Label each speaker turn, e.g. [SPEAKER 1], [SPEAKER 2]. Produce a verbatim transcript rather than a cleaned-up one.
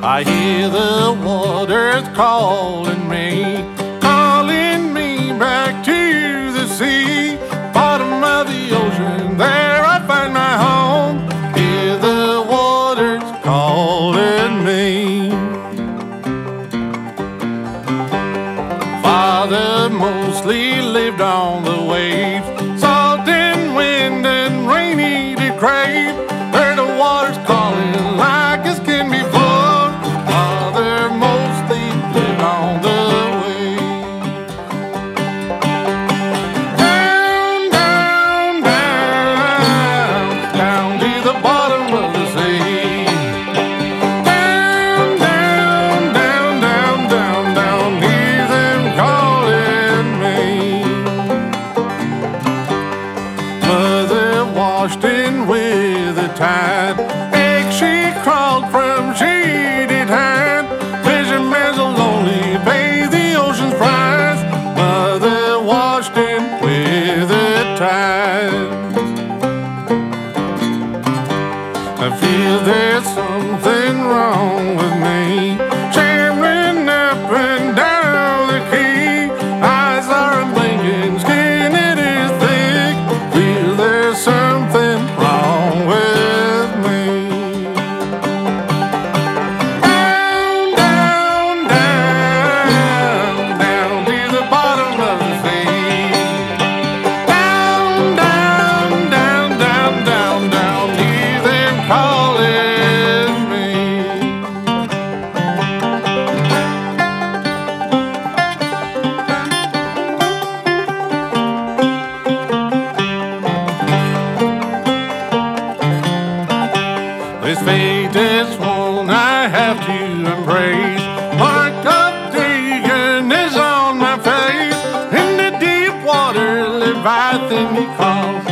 [SPEAKER 1] I hear the waters calling me, calling me back to the sea. Bottom of the ocean, there I find my home. Hear the waters calling me. Father mostly lived on the waves, salt and wind and rainy to crave. Heard the waters calling like his skin before. Father mostly lived on the waves. Down, down, down, down to the bottom of the sea. Down, down, down, down, down, down, hear them calling me. Mother washed in with the tide, egg she crawled from shaded hand. Fisherman's a lonely, pay the ocean's price. Mother washed in with the tide. I feel there's something wrong with me, shambling up and down the quay. Eyes are blinking, skin it is thick. Feel there's something wrong with me. Down, down, down, down to the bottom of the sea. Down, down, down, down, down, down, hear them calling me. This fate is one I have to embrace. Mark of Dagon is on my face. In the deep water, Leviathan he calls.